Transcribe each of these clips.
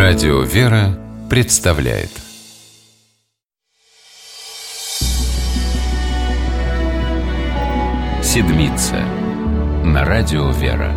Радио «Вера» представляет «Седмица» на Радио «Вера».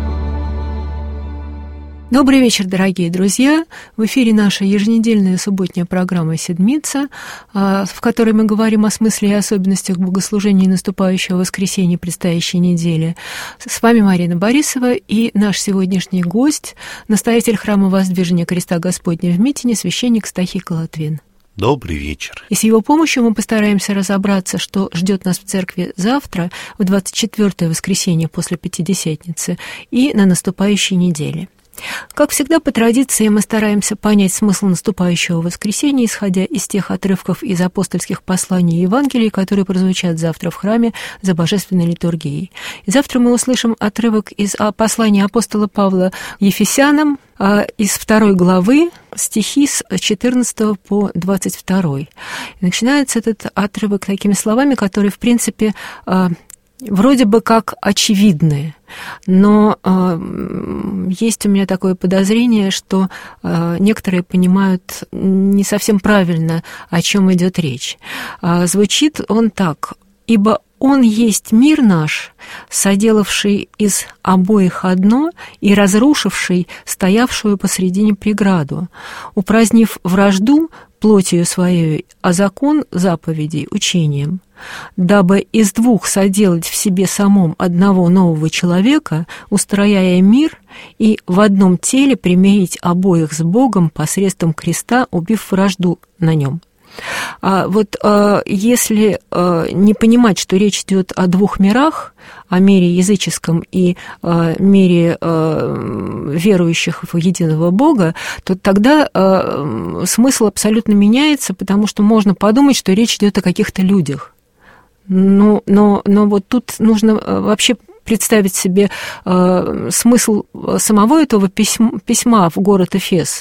Добрый вечер, дорогие друзья! В эфире наша еженедельная субботняя программа «Седмица», в которой мы говорим о смысле и особенностях богослужения наступающего воскресенья предстоящей недели. С вами Марина Борисова и наш сегодняшний гость, настоятель храма Воздвижения Креста Господня в Митине, священник Стахий Колотвин. Добрый вечер. И с его помощью мы постараемся разобраться, что ждет нас в церкви завтра, в 24-е воскресенье после Пятидесятницы, и на наступающей неделе. Как всегда, по традиции, мы стараемся понять смысл наступающего воскресенья, исходя из тех отрывков из апостольских посланий и Евангелий, которые прозвучат завтра в храме за божественной литургией. И завтра мы услышим отрывок из послания апостола Павла Ефесянам, из 2 главы, стихи с 14 по 22. И начинается этот отрывок такими словами, которые, в принципе, вроде бы как очевидные, но есть у меня такое подозрение, что некоторые понимают не совсем правильно, о чем идет речь. Звучит он так: «Ибо Он есть мир наш, соделавший из обоих одно и разрушивший стоявшую посредине преграду, упразднив вражду плотью своей, а закон заповедей учением, дабы из двух соделать в себе самом одного нового человека, устрояя мир, и в одном теле примирить обоих с Богом посредством креста, убив вражду на нем». Если не понимать, что речь идет о двух мирах, о мире языческом и мире верующих в единого Бога, то тогда смысл абсолютно меняется, потому что можно подумать, что речь идет о каких-то людях. Но вот тут нужно вообще представить себе смысл самого этого письма в город Эфес.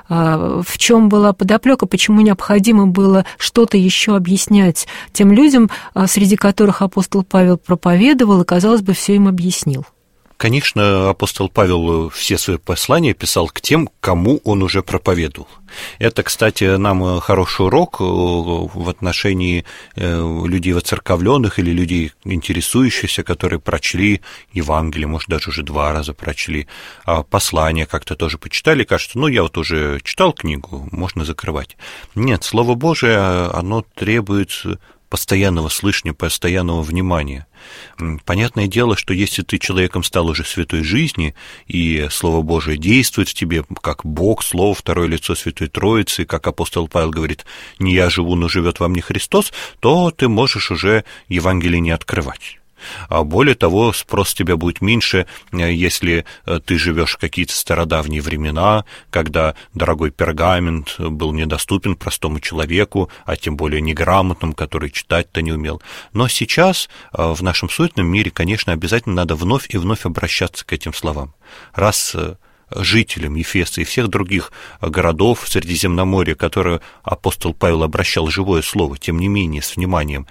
В чем была подоплека, почему необходимо было что-то еще объяснять тем людям, среди которых апостол Павел проповедовал, и, казалось бы, все им объяснил. Конечно, апостол Павел все свои послания писал к тем, кому он уже проповедовал. Это, кстати, нам хороший урок в отношении людей воцерковленных или людей, интересующихся, которые прочли Евангелие, может, даже уже 2 раза прочли, а послания как-то тоже почитали, кажется, я вот уже читал книгу, можно закрывать. Нет, Слово Божие, оно требует постоянного слышания, постоянного внимания. Понятное дело, что если ты человеком стал уже в святой жизни, и Слово Божие действует в тебе, как Бог, Слово, второе лицо Святой Троицы, как апостол Павел говорит, не я живу, но живет во мне Христос, то ты можешь уже Евангелие не открывать. А более того, спрос с тебя будет меньше, если ты живешь в какие-то стародавние времена, когда дорогой пергамент был недоступен простому человеку, а тем более неграмотному, который читать-то не умел. Но сейчас в нашем суетном мире, конечно, обязательно надо вновь и вновь обращаться к этим словам. Раз жителям Ефеса и всех других городов Средиземноморья, которые апостол Павел обращал живое слово, тем не менее, с вниманием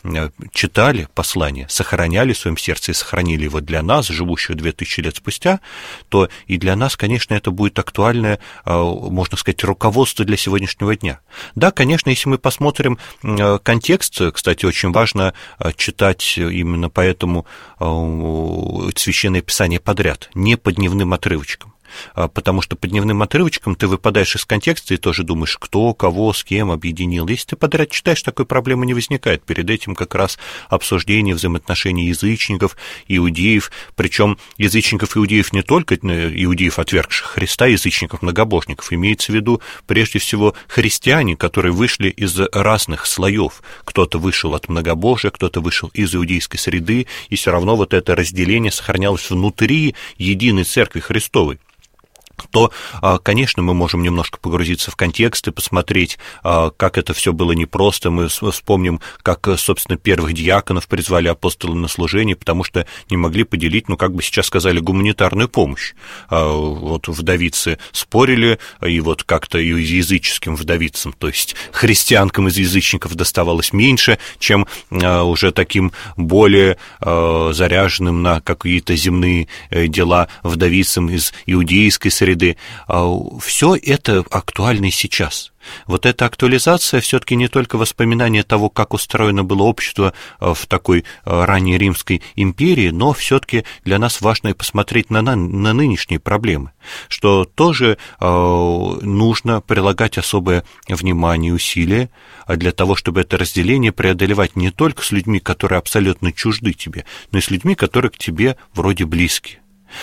читали послание, сохраняли в своем сердце и сохранили его для нас, живущих 2000 лет спустя, то и для нас, конечно, это будет актуальное, можно сказать, руководство для сегодняшнего дня. Да, конечно, если мы посмотрим контекст, кстати, очень важно читать именно поэтому Священное Писание подряд, не по дневным отрывочкам. Потому что по дневным отрывочкам ты выпадаешь из контекста и тоже думаешь, кто, кого, с кем объединил. Если ты подряд читаешь, такой проблемы не возникает. Перед этим как раз обсуждение взаимоотношений язычников, иудеев, причем язычников и иудеев не только иудеев, отвергших Христа, язычников, многобожников. Имеется в виду прежде всего христиане, которые вышли из разных слоев. Кто-то вышел от многобожия, кто-то вышел из иудейской среды, и все равно вот это разделение сохранялось внутри единой Церкви Христовой. То, конечно, мы можем немножко погрузиться в контекст и посмотреть, как это все было непросто. Мы вспомним, как, собственно, первых диаконов призвали апостолы на служение, потому что не могли поделить, как бы сейчас сказали, гуманитарную помощь. Вот вдовицы спорили, и вот как-то и языческим вдовицам, то есть христианкам из язычников доставалось меньше, чем уже таким более заряженным на какие-то земные дела вдовицам из иудейской среды, среды, все это актуально и сейчас. Вот эта актуализация все-таки не только воспоминание того, как устроено было общество в такой ранней Римской империи, но все-таки для нас важно и посмотреть на нынешние проблемы, что тоже нужно прилагать особое внимание и усилия для того, чтобы это разделение преодолевать не только с людьми, которые абсолютно чужды тебе, но и с людьми, которые к тебе вроде близкие.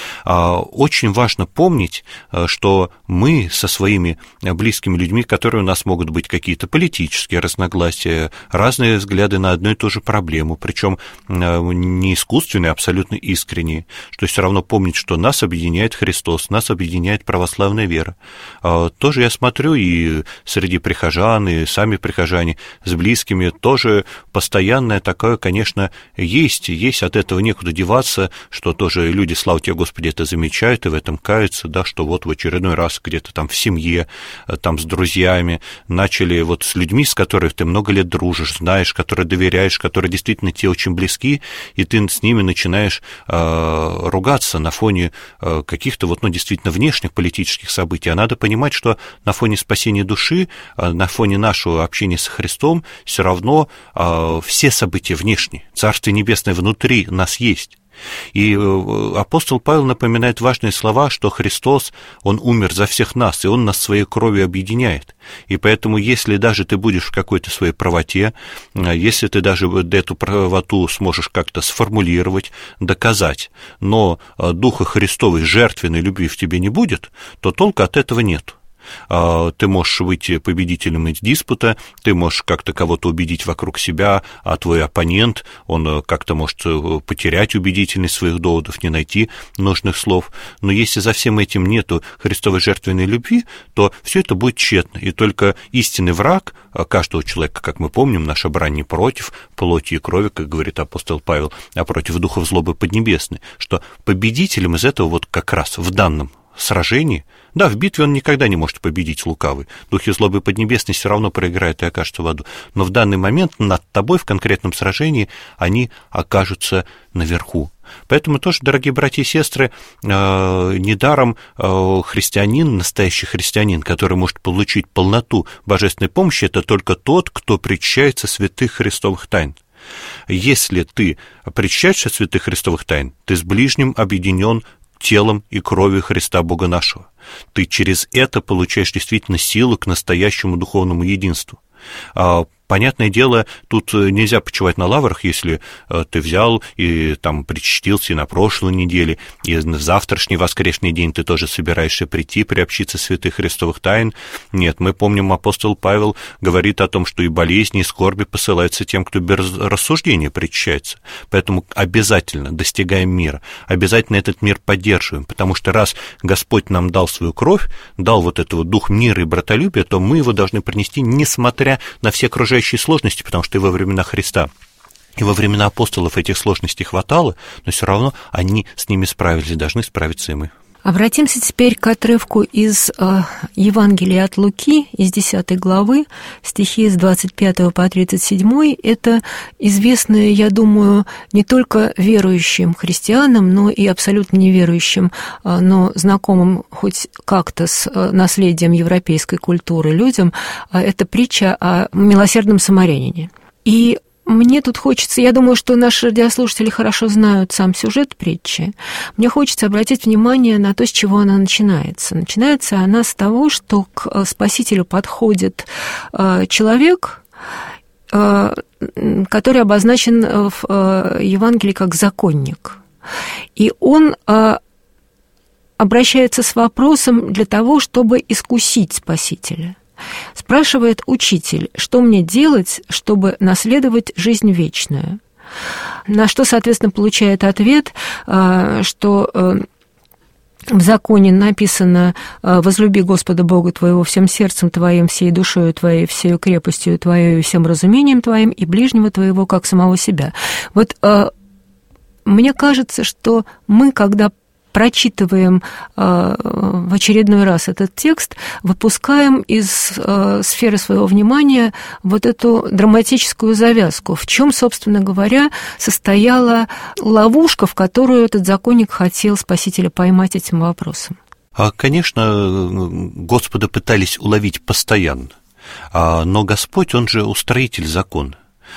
Очень важно помнить, что мы со своими близкими людьми, которые у нас могут быть какие-то политические разногласия, разные взгляды на одну и ту же проблему, причем не искусственные, а абсолютно искренние, что все равно помнить, что нас объединяет Христос, нас объединяет православная вера. Тоже я смотрю и среди прихожан, и сами прихожане с близкими тоже постоянное такое, конечно, есть от этого некуда деваться, что тоже люди, слава тебе, Господи, это замечают и в этом каются, да, что вот в очередной раз где-то там в семье, там с друзьями начали вот с людьми, с которыми ты много лет дружишь, знаешь, которые доверяешь, которые действительно тебе очень близки, и ты с ними начинаешь ругаться на фоне каких-то вот, действительно внешних политических событий. А надо понимать, что на фоне спасения души, на фоне нашего общения со Христом все равно все события внешние. Царствие Небесное внутри нас есть. И апостол Павел напоминает важные слова, что Христос, Он умер за всех нас, и Он нас своей кровью объединяет. И поэтому, если даже ты будешь в какой-то своей правоте, если ты даже эту правоту сможешь как-то сформулировать, доказать, но Духа Христовой жертвенной любви в тебе не будет, то толка от этого нет. Ты можешь выйти победителем из диспута, ты можешь как-то кого-то убедить вокруг себя, а твой оппонент, он как-то может потерять убедительность своих доводов, не найти нужных слов. Но если за всем этим нету Христовой жертвенной любви, то все это будет тщетно. И только истинный враг каждого человека, как мы помним, наша брань не против плоти и крови, как говорит апостол Павел, а против духов злобы поднебесной, что победителем из этого вот как раз в данном сражении, да, в битве он никогда не может победить лукавый. Духи злобы поднебесной все равно проиграют и окажутся в аду. Но в данный момент над тобой в конкретном сражении они окажутся наверху. Поэтому тоже, дорогие братья и сестры, недаром христианин, настоящий христианин, который может получить полноту божественной помощи, это только тот, кто причащается святых христовых тайн. Если ты причащаешься святых христовых тайн, ты с ближним объединен телом и кровью Христа Бога нашего. Ты через это получаешь действительно силу к настоящему духовному единству. Понятное дело, тут нельзя почивать на лаврах, если ты взял и там причастился и на прошлой неделе, и в завтрашний воскресный день ты тоже собираешься прийти, приобщиться святых христовых тайн. Нет, мы помним, апостол Павел говорит о том, что и болезни, и скорби посылаются тем, кто без рассуждения причащается. Поэтому обязательно достигаем мира, обязательно этот мир поддерживаем, потому что раз Господь нам дал свою кровь, дал вот этот вот дух мира и братолюбия, то мы его должны принести, несмотря на все окружающие сложности, потому что и во времена Христа, и во времена апостолов этих сложностей хватало, но все равно они с ними справились, должны справиться и мы. Обратимся теперь к отрывку из Евангелия от Луки, из 10 главы, стихи с 25 по 37. Это известно, я думаю, не только верующим христианам, но и абсолютно неверующим, но знакомым хоть как-то с наследием европейской культуры людям. Это притча о милосердном самарянине. И мне тут хочется, я думаю, что наши радиослушатели хорошо знают сам сюжет притчи. Мне хочется обратить внимание на то, с чего она начинается. Начинается она с того, что к Спасителю подходит человек, который обозначен в Евангелии как законник. И он обращается с вопросом для того, чтобы искусить Спасителя. Спрашивает учитель, что мне делать, чтобы наследовать жизнь вечную? На что, соответственно, получает ответ, что в законе написано: «Возлюби Господа Бога твоего всем сердцем твоим, всей душою твоей, всею крепостью твоей, всем разумением твоим, и ближнего твоего, как самого себя». Вот мне кажется, что мы, когда прочитываем в очередной раз этот текст, выпускаем из сферы своего внимания вот эту драматическую завязку, в чем, собственно говоря, состояла ловушка, в которую этот законник хотел Спасителя поймать этим вопросом. Конечно, Господа пытались уловить постоянно, но Господь, Он же устроитель закона.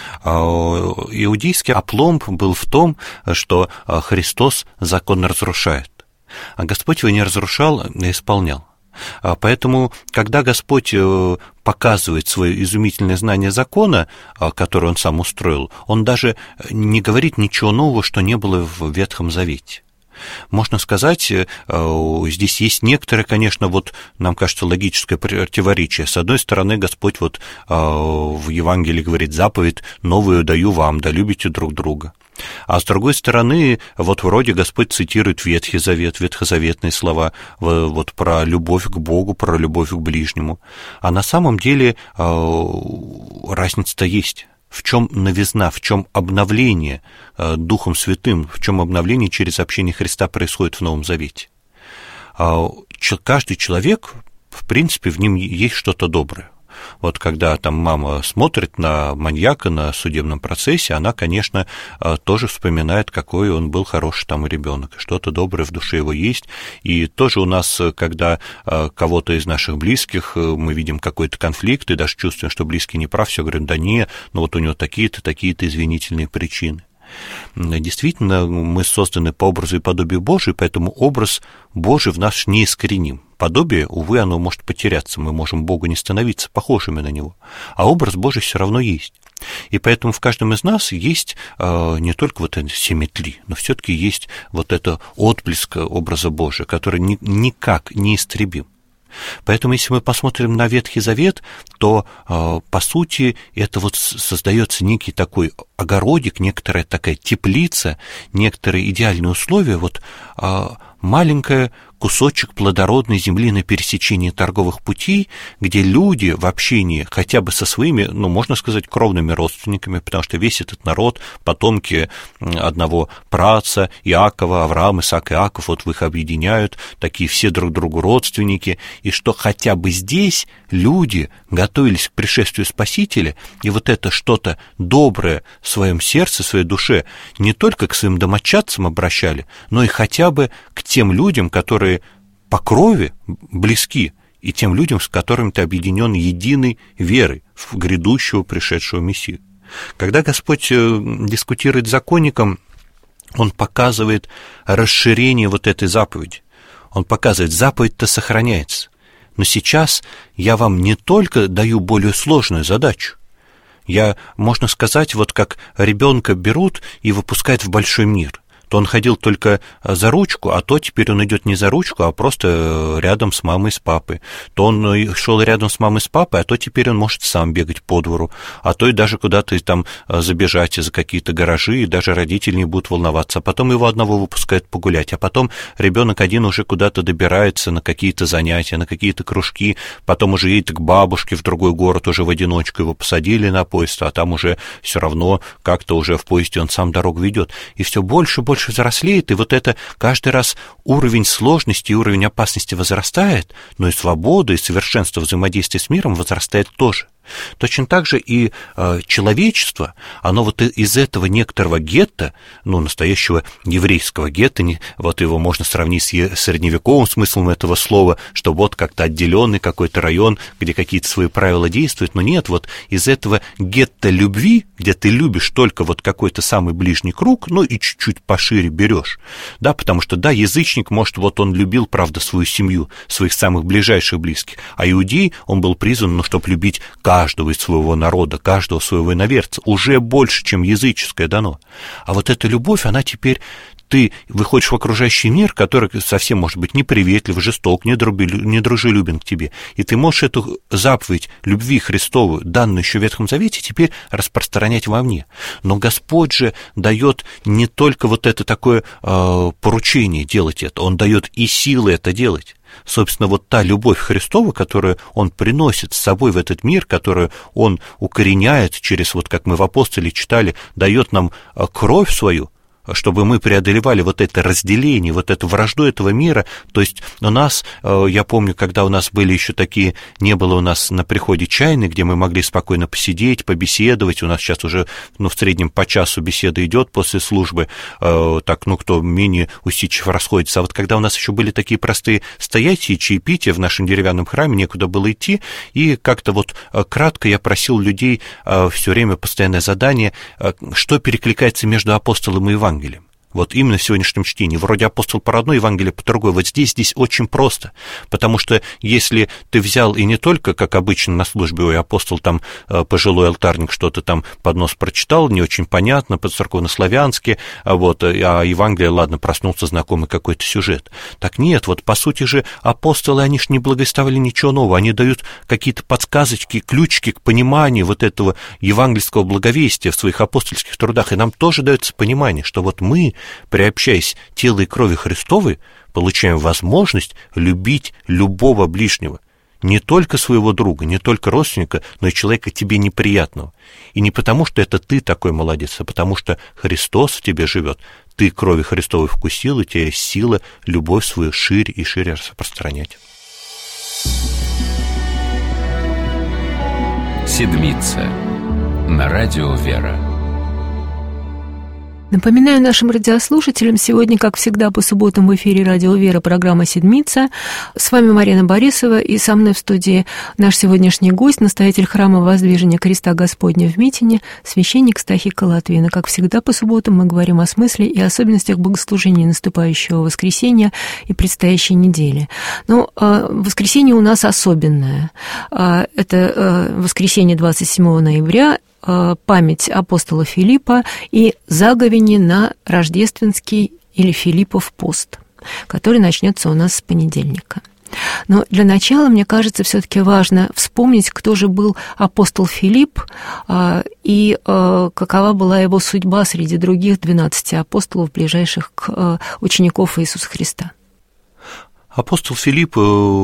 Иудейский опломб был в том, что Христос закон разрушает, а Господь его не разрушал, а исполнял. Поэтому, когда Господь показывает свое изумительное знание закона, которое Он сам устроил, Он даже не говорит ничего нового, что не было в Ветхом Завете. Можно сказать, здесь есть некоторое, конечно, вот нам кажется логическое противоречие. С одной стороны, Господь вот в Евангелии говорит: заповедь новую даю вам, да любите друг друга. А с другой стороны, вот вроде Господь цитирует Ветхий Завет, ветхозаветные слова вот про любовь к Богу, про любовь к ближнему. А на самом деле разница-то есть. В чем новизна, в чем обновление Духом Святым, в чем обновление через общение Христа происходит в Новом Завете. Каждый человек, в принципе, в нем есть что-то доброе. Вот когда там мама смотрит на маньяка на судебном процессе, она, конечно, тоже вспоминает, какой он был хороший там ребенок, что-то доброе в душе его есть. И тоже у нас, когда кого-то из наших близких мы видим какой-то конфликт, и даже чувствуем, что близкий не прав, все говорим: да не, ну вот у него такие-то извинительные причины. Действительно, мы созданы по образу и подобию Божию, поэтому образ Божий в нас неискореним. Подобие, увы, оно может потеряться, мы можем Богу не становиться похожими на Него, а образ Божий все равно есть. И поэтому в каждом из нас есть не только вот это семетли, но все-таки есть вот это отблеск образа Божия, который никак не истребим. Поэтому, если мы посмотрим на Ветхий Завет, то, по сути, это вот создается некий такой огородик, некоторая такая теплица, некоторые идеальные условия, вот маленькая кусочек плодородной земли на пересечении торговых путей, где люди в общении хотя бы со своими, ну, можно сказать, кровными родственниками, потому что весь этот народ, потомки одного праотца Иакова, Авраам, Исаак, Иаков, вот их объединяют, такие все друг другу родственники, и что хотя бы здесь люди готовились к пришествию Спасителя, и вот это что-то доброе в своем сердце, в своей душе не только к своим домочадцам обращали, но и хотя бы к тем людям, которые по крови близки, и тем людям, с которыми ты объединен единой верой в грядущего пришедшего Мессию. Когда Господь дискутирует с законником, Он показывает расширение вот этой заповеди. Он показывает: заповедь-то сохраняется, но сейчас я вам не только даю более сложную задачу. Я, можно сказать, вот как ребенка берут и выпускают в большой мир. То он ходил только за ручку, а то теперь он идет не за ручку, а просто рядом с мамой, с папой. То он шел рядом с мамой, с папой, а то теперь он может сам бегать по двору, а то и даже куда-то там забежать за какие-то гаражи, и даже родители не будут волноваться. А потом его одного выпускают погулять, а потом ребенок один уже куда-то добирается на какие-то занятия, на какие-то кружки, потом уже едет к бабушке в другой город, уже в одиночку его посадили на поезд, а там уже все равно как-то уже в поезде он сам дорогу ведет. И все больше и больше взрослеет, и вот это каждый раз уровень сложности и уровень опасности возрастает, но и свобода, и совершенство взаимодействия с миром возрастает тоже. Точно так же и человечество, оно вот из этого некоторого гетто, ну, настоящего еврейского гетто, вот его можно сравнить с средневековым смыслом этого слова, что вот как-то отделенный какой-то район, где какие-то свои правила действуют, но нет, вот из этого гетто любви, где ты любишь только вот какой-то самый ближний круг, ну и чуть-чуть пошире берешь, да, потому что, да, язычник, может, вот он любил, правда, свою семью, своих самых ближайших близких, а иудей, он был призван, ну, чтобы любить каждого из своего народа, каждого своего иноверца, уже больше, чем языческое дано. А вот эта любовь, она теперь, ты выходишь в окружающий мир, который совсем может быть неприветлив, жесток, недружелюбен к тебе, и ты можешь эту заповедь любви Христовую, данную еще в Ветхом Завете, теперь распространять вовне. Но Господь же дает не только вот это такое поручение делать это, Он дает и силы это делать. Собственно, вот та любовь Христова, которую Он приносит с собой в этот мир, которую Он укореняет через, вот как мы в Апостоле читали, дает нам кровь свою, чтобы мы преодолевали вот это разделение, вот эту вражду этого мира. То есть у нас, я помню, когда у нас были еще такие, не было у нас на приходе чайной, где мы могли спокойно посидеть, побеседовать. У нас сейчас уже, в среднем по часу беседа идет после службы, так, кто менее усидчив расходится. А вот когда у нас еще были такие простые стоячие чаепития в нашем деревянном храме, некуда было идти, и как-то вот кратко я просил людей все время, постоянное задание, что перекликается между апостолом и Евангелием. Вот именно в сегодняшнем чтении. Вроде апостол по одной, Евангелие по другой. Вот здесь очень просто. Потому что если ты взял и не только, как обычно на службе, апостол там пожилой алтарник что-то там под нос прочитал, не очень понятно, по-церковнославянски, а Евангелие, ладно, проснулся знакомый какой-то сюжет. Так нет, вот по сути же апостолы, они же не благословили ничего нового, они дают какие-то подсказочки, ключики к пониманию вот этого евангельского благовестия в своих апостольских трудах, и нам тоже дается понимание, что вот мы, приобщаясь телу и крови Христовой, получаем возможность любить любого ближнего, не только своего друга, не только родственника, но и человека тебе неприятного. И не потому, что это ты такой молодец, а потому что Христос в тебе живет. Ты крови Христовой вкусил, и у тебя есть сила любовь свою шире и шире распространять. Седмица на радио «Вера». Напоминаю нашим радиослушателям, сегодня, как всегда, по субботам в эфире радио «Вера» программа «Седмица». С вами Марина Борисова, и со мной в студии наш сегодняшний гость, настоятель храма Воздвижения Креста Господня в Митине, священник Стахика Латвина. Как всегда, по субботам мы говорим о смысле и особенностях богослужения наступающего воскресенья и предстоящей недели. Но воскресенье у нас особенное. Это воскресенье 27 ноября, память апостола Филиппа и заговение на рождественский или Филиппов пост, который начнется у нас с понедельника. Но для начала, мне кажется, все-таки важно вспомнить, кто же был апостол Филипп и какова была его судьба среди других 12 апостолов, ближайших к учеников Иисуса Христа. Апостол Филипп,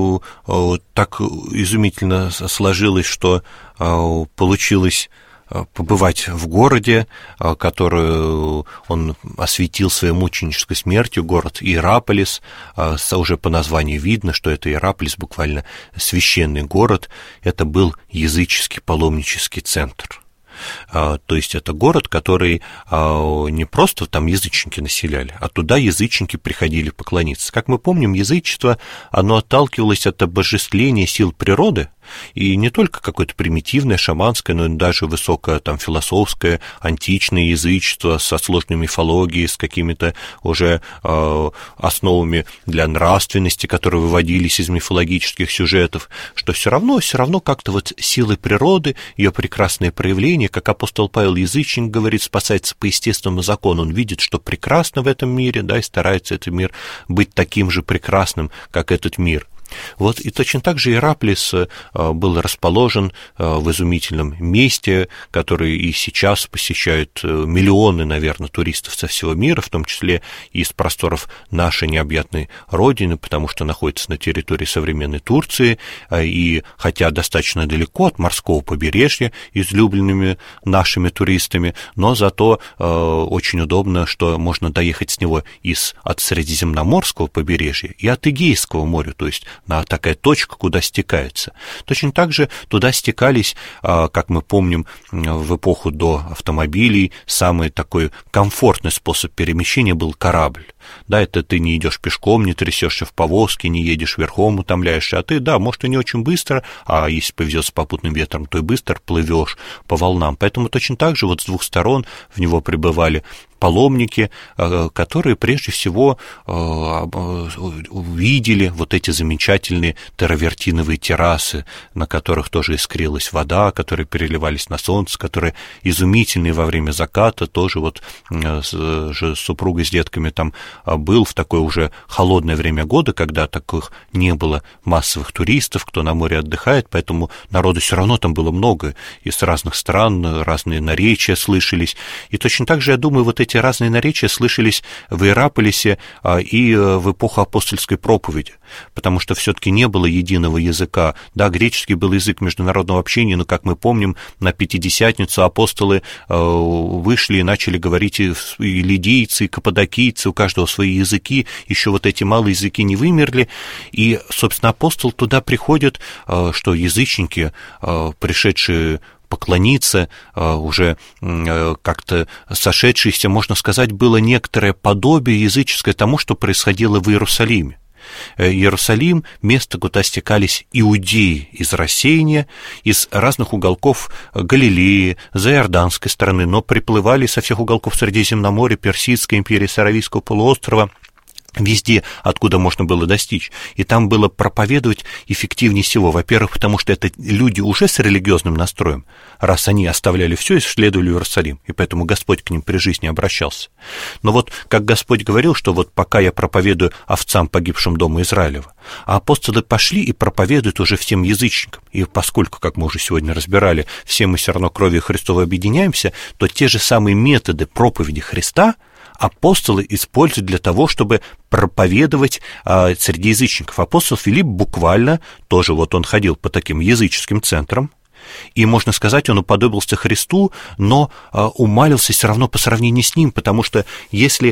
так изумительно сложилось, что получилось побывать в городе, который он осветил своей мученической смертью, город Иераполис. Уже по названию видно, что это Иераполис, буквально священный город. Это был языческий паломнический центр. То есть это город, который не просто там язычники населяли, а туда язычники приходили поклониться. Как мы помним, язычество, оно отталкивалось от обожествления сил природы, и не только какое-то примитивное, шаманское, но и даже высокое там философское, античное язычество со сложной мифологией, с какими-то уже основами для нравственности, которые выводились из мифологических сюжетов, что все равно как-то вот силы природы, ее прекрасные проявления, как апостол Павел, язычник, говорит, спасается по естественному закону. Он видит, что прекрасно в этом мире, да, и старается этот мир быть таким же прекрасным, как этот мир. Вот, и точно так же Иераполис был расположен в изумительном месте, который и сейчас посещают миллионы, наверное, туристов со всего мира, в том числе и из просторов нашей необъятной родины, потому что находится на территории современной Турции, и хотя достаточно далеко от морского побережья, излюбленными нашими туристами, но зато очень удобно, что можно доехать с него от Средиземноморского побережья и от Эгейского моря, то есть такая точка, куда стекаются. Точно так же туда стекались, как мы помним, в эпоху до автомобилей, самый такой комфортный способ перемещения был корабль. Да, это ты не идешь пешком, не трясешься в повозке, не едешь верхом, утомляешься, а ты, да, может, и не очень быстро, а если повезет с попутным ветром, то и быстро плывешь по волнам. Поэтому точно так же вот с двух сторон в него прибывали паломники, которые прежде всего увидели вот эти замечательные терравертиновые террасы, на которых тоже искрилась вода, которые переливались на солнце, которые изумительные во время заката, тоже вот с супругой, с детками там был в такое уже холодное время года, когда таких не было массовых туристов, кто на море отдыхает, поэтому народу все равно там было много, из разных стран, разные наречия слышались. И точно так же, я думаю, вот эти разные наречия слышались в Иераполисе и в эпоху апостольской проповеди, потому что все-таки не было единого языка. Да, греческий был язык международного общения, но, как мы помним, на Пятидесятницу апостолы вышли и начали говорить и лидийцы, и каппадокийцы, у каждого свои языки, еще вот эти малые языки не вымерли, и, собственно, апостол туда приходит, что язычники, пришедшие поклониться, уже как-то сошедшиеся, можно сказать, было некоторое подобие языческое тому, что происходило в Иерусалиме. Иерусалим — место, куда стекались иудеи из рассеяния, из разных уголков Галилеи, заиорданской стороны, но приплывали со всех уголков Средиземноморья, Персидской империи, Аравийского полуострова, везде, откуда можно было достичь. И там было проповедовать эффективнее всего. Во-первых, потому что это люди уже с религиозным настроем, раз они оставляли все и следовали в Иерусалим, и поэтому Господь к ним при жизни обращался. Но вот, как Господь говорил, что вот пока я проповедую овцам, погибшим дома Израилева, а апостолы пошли и проповедуют уже всем язычникам. И поскольку, как мы уже сегодня разбирали, все мы все равно кровью Христовой объединяемся, то те же самые методы проповеди Христа апостолы используют для того, чтобы проповедовать среди язычников. Апостол Филипп буквально тоже, вот он ходил по таким языческим центрам, и, можно сказать, он уподобился Христу, но умалился все равно по сравнению с ним, потому что если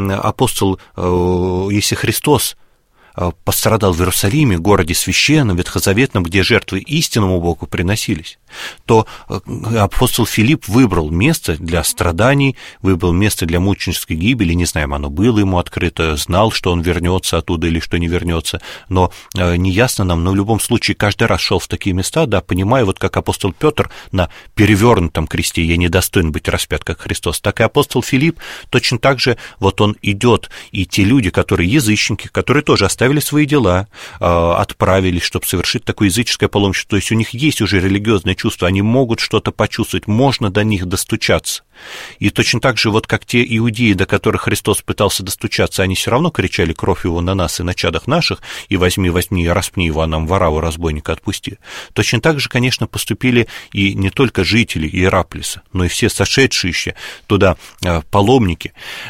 если Христос пострадал в Иерусалиме, городе священном, ветхозаветном, где жертвы истинному Богу приносились, то апостол Филипп выбрал место для страданий, выбрал место для мученической гибели, не знаем, оно было ему открыто, знал, что он вернется оттуда или что не вернется, но неясно нам, но в любом случае каждый раз шел в такие места, да, понимая, вот как апостол Петр на перевернутом кресте, я недостоин быть распят, как Христос, так и апостол Филипп точно так же, вот он идет, и те люди, которые язычники, которые тоже оставили свои дела, отправились, чтобы совершить такое языческое паломничество, то есть у них есть уже религиозное чувство, они могут что-то почувствовать, можно до них достучаться. И точно так же, вот как те иудеи, до которых Христос пытался достучаться, они все равно кричали: кровь его на нас и на чадах наших, и возьми, распни его, а нам вораву, разбойника отпусти. Точно так же, конечно, поступили и не только жители Иераполиса, но и все сошедшие туда паломники.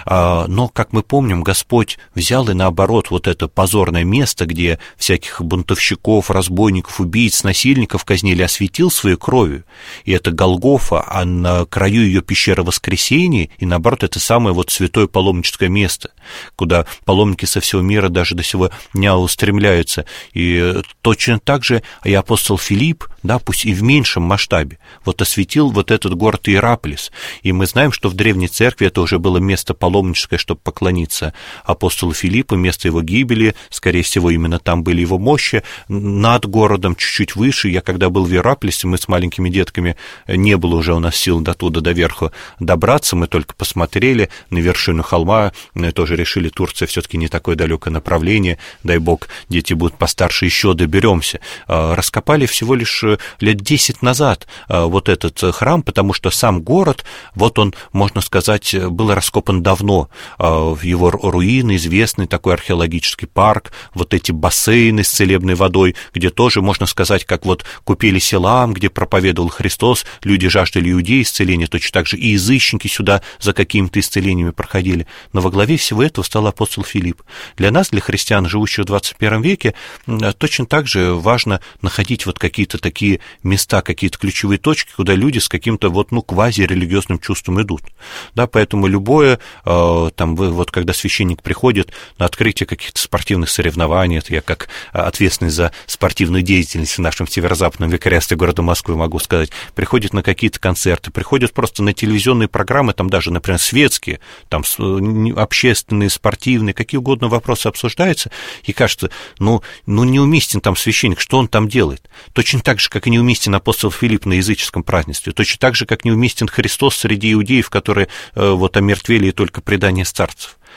Но, как мы помним, Господь взял и наоборот вот это позорное место, где всяких бунтовщиков, разбойников, убийц, насильников казнили, осветил своей кровью. И это Голгофа, а на краю ее пещера Воскресения, и наоборот, это самое вот святое паломническое место, куда паломники со всего мира даже до сего дня устремляются. И точно так же и апостол Филипп, да, пусть и в меньшем масштабе, вот осветил вот этот город Иераполис. И мы знаем, что в Древней Церкви это уже было место паломническое, чтобы поклониться апостолу Филиппу, место его гибели, скорее всего, именно там были его мощи, над городом, чуть-чуть выше. Я когда был в Иераполисе, мы с маленькими детками, не было уже у нас сил до туда, до верху добраться, мы только посмотрели на вершину холма, тоже решили, Турция все-таки не такое далекое направление, дай бог, дети будут постарше, еще доберемся. Раскопали всего лишь лет 10 назад вот этот храм, потому что сам город, вот он, можно сказать, был раскопан давно, его руины, известный такой археологический парк, вот эти бассейны с целебной водой, где тоже, можно сказать, как вот купили Силаам, где проповедовал Христос, люди жаждали иудеи исцеления, точно так же и язычники сюда за какими-то исцелениями проходили. Но во главе всего этого стал апостол Филипп. Для нас, для христиан, живущих в 21 веке, точно так же важно находить вот какие-то такие места, какие-то ключевые точки, куда люди с каким-то вот, квази-религиозным чувством идут. Да, поэтому любое, там, вот когда священник приходит на открытие каких-то спортивных соревнований, это я как ответственный за спортивную деятельность в нашем северо-западном викариатстве города Москвы могу сказать, приходит на какие-то концерты, приходят просто на телевизионные программы, там даже, например, светские, там общественные, спортивные, какие угодно вопросы обсуждаются, и кажется, неуместен там священник, что он там делает? Точно так же, как и неуместен апостол Филипп на языческом празднестве, точно так же, как неуместен Христос среди иудеев, которые вот омертвели и только предание старцев.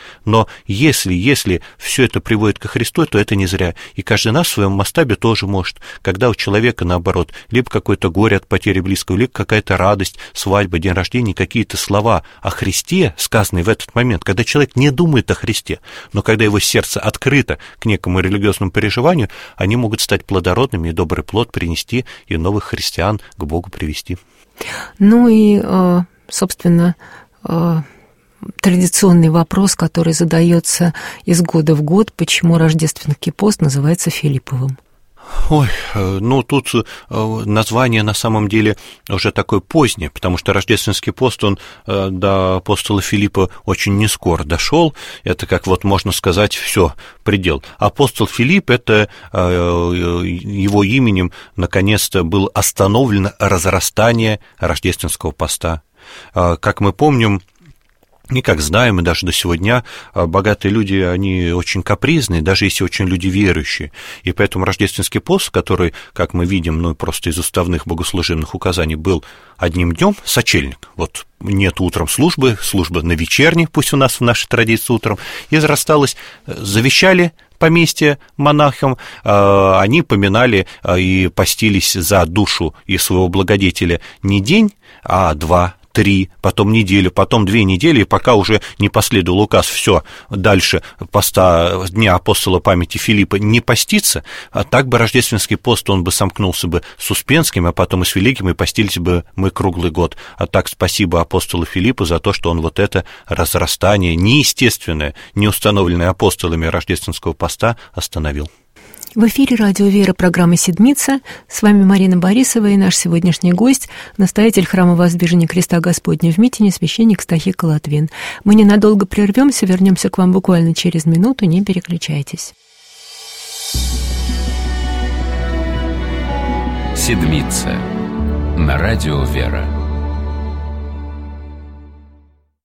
Но если все это приводит ко Христу, то это не зря. И каждый нас в своем масштабе тоже может. Когда у человека, наоборот, либо какое-то горе от потери близкого, либо какая-то радость, свадьба, день рождения, какие-то слова о Христе, сказанные в этот момент, когда человек не думает о Христе, но когда его сердце открыто к некому религиозному переживанию, они могут стать плодородными и добрый плод принести, и новых христиан к Богу привести. Ну и, собственно, традиционный вопрос, который задается из года в год, почему рождественский пост называется Филипповым? Ой, ну тут название на самом деле уже такое позднее, потому что рождественский пост, он до апостола Филиппа очень нескоро дошел. Это, как вот можно сказать, все, предел. Апостол Филипп, это его именем наконец-то было остановлено разрастание рождественского поста. Как мы помним, и как знаем, и даже до сего дня богатые люди, они очень капризные, даже если очень люди верующие. И поэтому рождественский пост, который, как мы видим, ну, просто из уставных богослужебных указаний, был одним днем, сочельник. Вот нет утром служба на вечерней, пусть у нас в нашей традиции утром, и разрасталось, завещали поместье монахам, они поминали и постились за душу и своего благодетеля не день, а 2, 3, потом неделю, потом 2 недели, и пока уже не последовал указ, все, дальше поста Дня апостола памяти Филиппа не поститься, а так бы рождественский пост, он бы сомкнулся бы с Успенским, а потом и с Великим, и постились бы мы круглый год. А так спасибо апостолу Филиппу за то, что он вот это разрастание неестественное, не установленное апостолами рождественского поста остановил. В эфире «Радио Вера», программа «Седмица». С вами Марина Борисова и наш сегодняшний гость, настоятель храма Воздвижения Креста Господня в Митине, священник Стахий Латвин. Мы ненадолго прервемся, вернемся к вам буквально через минуту, не переключайтесь. «Седмица» на «Радио Вера».